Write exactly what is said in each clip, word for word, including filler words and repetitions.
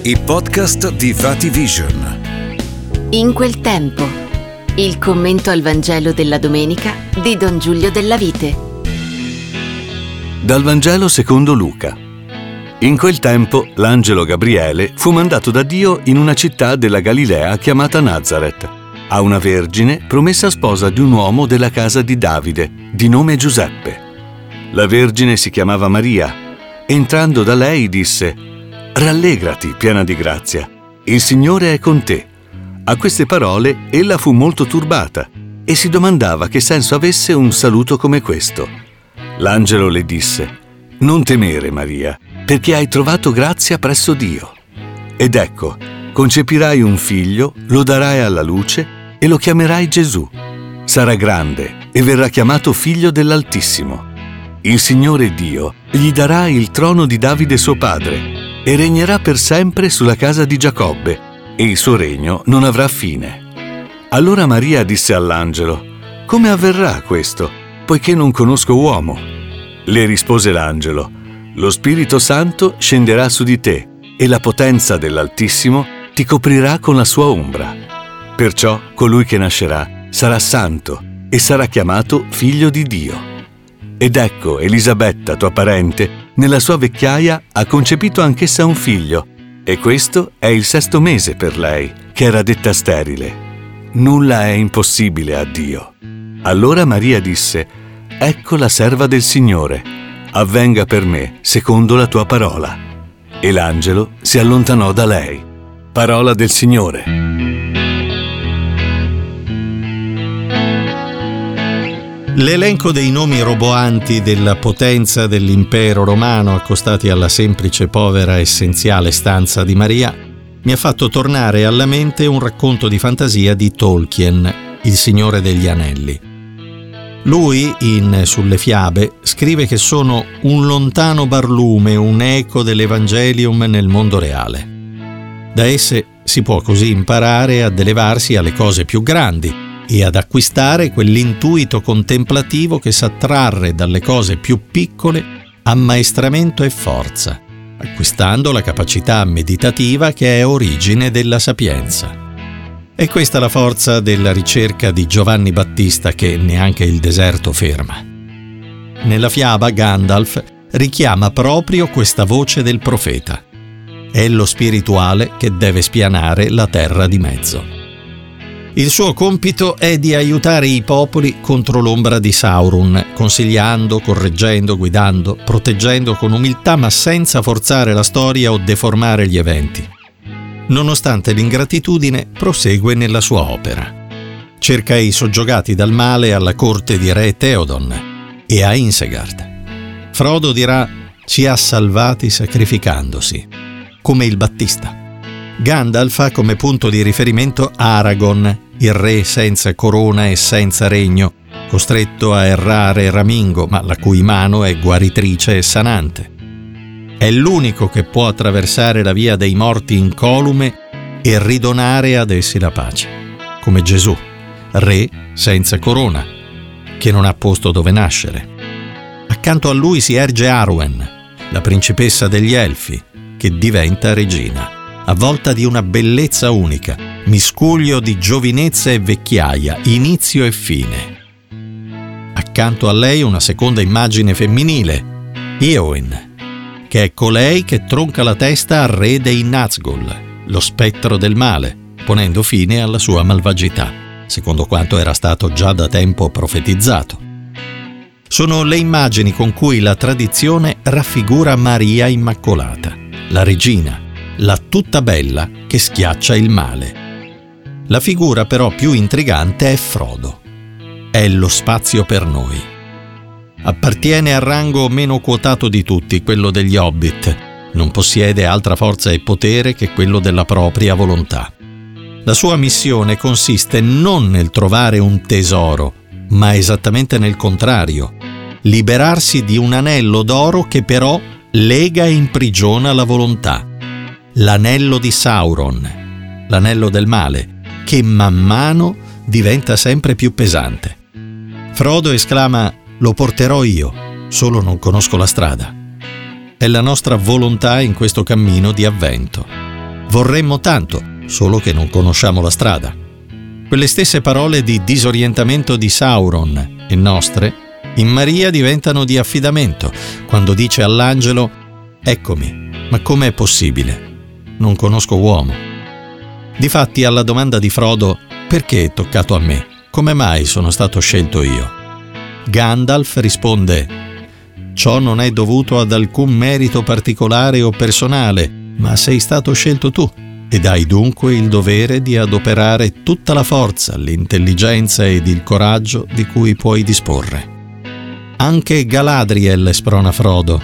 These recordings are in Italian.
i podcast di Vati Vision. In quel tempo, il commento al Vangelo della domenica di Don Giulio Della Vite. Dal Vangelo secondo Luca. In quel tempo l'angelo Gabriele fu mandato da Dio in una città della Galilea chiamata Nazaret, a una vergine promessa sposa di un uomo della casa di Davide, di nome Giuseppe. La vergine si chiamava Maria. Entrando da lei disse: «Rallegrati, piena di grazia, il Signore è con te». A queste parole ella fu molto turbata e si domandava che senso avesse un saluto come questo. L'angelo le disse: «Non temere, Maria, perché hai trovato grazia presso Dio. Ed ecco, concepirai un figlio, lo darai alla luce e lo chiamerai Gesù. Sarà grande e verrà chiamato figlio dell'Altissimo. Il Signore Dio gli darà il trono di Davide suo padre e regnerà per sempre sulla casa di Giacobbe e il suo regno non avrà fine». Allora Maria disse all'angelo: «Come avverrà questo, poiché non conosco uomo?» Le rispose l'angelo: «Lo Spirito Santo scenderà su di te e la potenza dell'Altissimo ti coprirà con la sua ombra. Perciò colui che nascerà sarà santo e sarà chiamato figlio di Dio. Ed ecco, Elisabetta, tua parente, nella sua vecchiaia ha concepito anch'essa un figlio, e questo è il sesto mese per lei, che era detta sterile. Nulla è impossibile a Dio». Allora Maria disse: «Ecco la serva del Signore, avvenga per me secondo la tua parola». E l'angelo si allontanò da lei. Parola del Signore. L'elenco dei nomi roboanti della potenza dell'impero romano accostati alla semplice, povera, essenziale stanza di Maria mi ha fatto tornare alla mente un racconto di fantasia di Tolkien, Il Signore degli Anelli. Lui, in Sulle fiabe, scrive che sono un lontano barlume, un eco dell'Evangelium nel mondo reale. Da esse si può così imparare ad elevarsi alle cose più grandi e ad acquistare quell'intuito contemplativo che sa trarre dalle cose più piccole ammaestramento e forza, acquistando la capacità meditativa che è origine della sapienza. È questa la forza della ricerca di Giovanni Battista che neanche il deserto ferma. Nella fiaba Gandalf richiama proprio questa voce del profeta. È lo spirituale che deve spianare la terra di mezzo. Il suo compito è di aiutare i popoli contro l'ombra di Sauron, consigliando, correggendo, guidando, proteggendo con umiltà ma senza forzare la storia o deformare gli eventi. Nonostante l'ingratitudine, prosegue nella sua opera. Cerca i soggiogati dal male alla corte di re Theoden e a Isengard. Frodo dirà: «Ci ha salvati sacrificandosi», come il Battista. Gandalf ha come punto di riferimento Aragorn, il re senza corona e senza regno, costretto a errare ramingo, ma la cui mano è guaritrice e sanante. È l'unico che può attraversare la via dei morti incolume e ridonare ad essi la pace, come Gesù, re senza corona, che non ha posto dove nascere. Accanto a lui si erge Arwen, la principessa degli Elfi, che diventa regina, avvolta di una bellezza unica, miscuglio di giovinezza e vecchiaia, inizio e fine. Accanto a lei una seconda immagine femminile, Éowyn, che è colei che tronca la testa al re dei Nazgûl, lo spettro del male, ponendo fine alla sua malvagità, secondo quanto era stato già da tempo profetizzato. Sono le immagini con cui la tradizione raffigura Maria Immacolata, la regina, la tutta bella che schiaccia il male. La figura però più intrigante è Frodo. È lo spazio per noi. Appartiene al rango meno quotato di tutti, quello degli Hobbit. Non possiede altra forza e potere che quello della propria volontà. La sua missione consiste non nel trovare un tesoro, ma esattamente nel contrario: liberarsi di un anello d'oro che però lega e imprigiona la volontà. L'anello di Sauron, l'anello del male, che man mano diventa sempre più pesante. Frodo esclama: «Lo porterò io, solo non conosco la strada». È la nostra volontà in questo cammino di avvento. Vorremmo tanto, solo che non conosciamo la strada. Quelle stesse parole di disorientamento di Sauron e nostre, in Maria diventano di affidamento, quando dice all'angelo: «Eccomi, ma com'è possibile? Non conosco uomo». Difatti, alla domanda di Frodo «Perché è toccato a me? Come mai sono stato scelto io?», Gandalf risponde: «Ciò non è dovuto ad alcun merito particolare o personale, ma sei stato scelto tu, ed hai dunque il dovere di adoperare tutta la forza, l'intelligenza ed il coraggio di cui puoi disporre». Anche Galadriel sprona Frodo: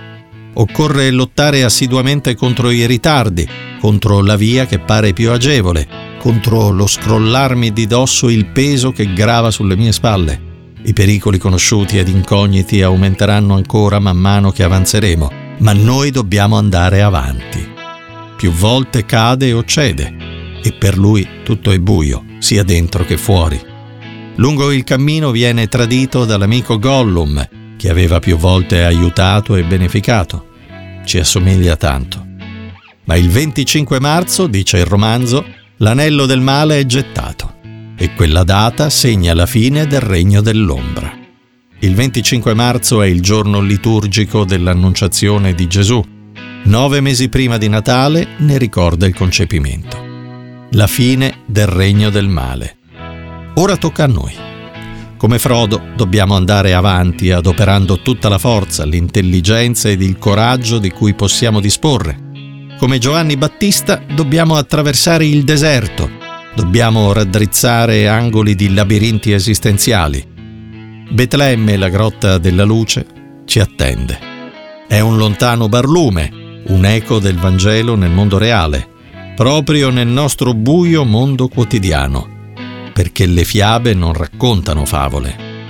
«Occorre lottare assiduamente contro i ritardi, contro la via che pare più agevole, contro lo scrollarmi di dosso il peso che grava sulle mie spalle. I pericoli conosciuti ed incogniti aumenteranno ancora man mano che avanzeremo, ma noi dobbiamo andare avanti. Più volte cade o cede, e per lui tutto è buio, sia dentro che fuori. Lungo il cammino viene tradito dall'amico Gollum, che aveva più volte aiutato e beneficato. Ci assomiglia tanto. Ma il venticinque marzo, dice il romanzo, l'anello del male è gettato, e quella data segna la fine del regno dell'ombra. Il venticinque marzo è il giorno liturgico dell'Annunciazione di Gesù. Nove mesi prima di Natale ne ricorda il concepimento. La fine del regno del male. Ora tocca a noi. Come Frodo dobbiamo andare avanti adoperando tutta la forza, l'intelligenza ed il coraggio di cui possiamo disporre. Come Giovanni Battista dobbiamo attraversare il deserto, dobbiamo raddrizzare angoli di labirinti esistenziali. Betlemme, la grotta della luce, ci attende. È un lontano barlume, un eco del Vangelo nel mondo reale, proprio nel nostro buio mondo quotidiano, perché le fiabe non raccontano favole.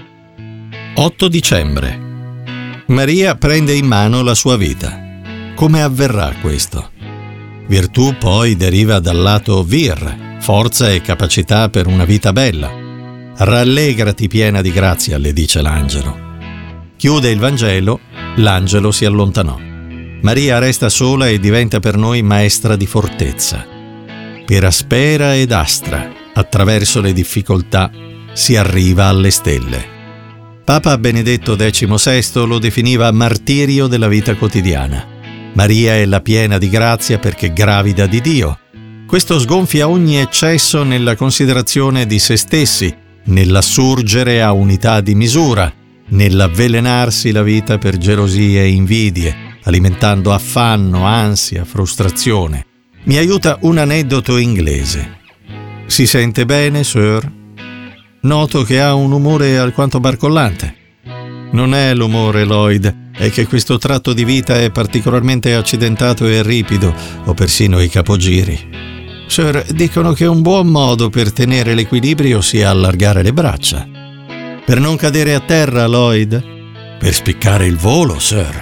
otto dicembre. Maria prende in mano la sua vita. Come avverrà questo? Virtù poi deriva dal lato vir, forza e capacità per una vita bella. Rallegrati piena di grazia, le dice l'angelo. Chiude il Vangelo, l'angelo si allontanò. Maria resta sola e diventa per noi maestra di fortezza. Per aspera ed astra, attraverso le difficoltà, si arriva alle stelle. Papa Benedetto diciassette lo definiva martirio della vita quotidiana. Maria è la piena di grazia perché gravida di Dio. Questo sgonfia ogni eccesso nella considerazione di se stessi, nell'assurgere a unità di misura, nell'avvelenarsi la vita per gelosie e invidie, alimentando affanno, ansia, frustrazione. Mi aiuta un aneddoto inglese. Si sente bene, sir? Noto che ha un umore alquanto barcollante. Non è l'umore, Lloyd, è che questo tratto di vita è particolarmente accidentato e ripido, o persino i capogiri. Sir, dicono che un buon modo per tenere l'equilibrio sia allargare le braccia. Per non cadere a terra, Lloyd? Per spiccare il volo, sir.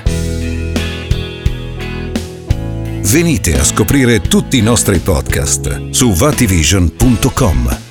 Venite a scoprire tutti i nostri podcast su vativision punto com.